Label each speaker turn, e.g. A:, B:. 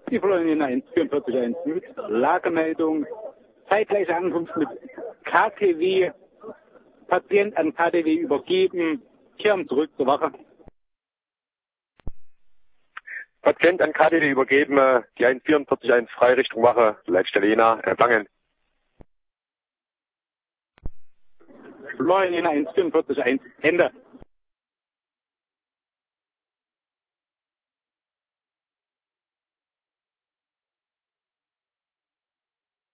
A: Die Florina 144.1 mit Lagemeldung. Zeitgleiche Ankunft mit KTW. Patient an KTW übergeben. Kehren zurück zur Wache.
B: Patient an KTW übergeben, die 144.1 frei Richtung Wache, Leitstelle Jena, empfangen.
A: Florina 144.1 Ende.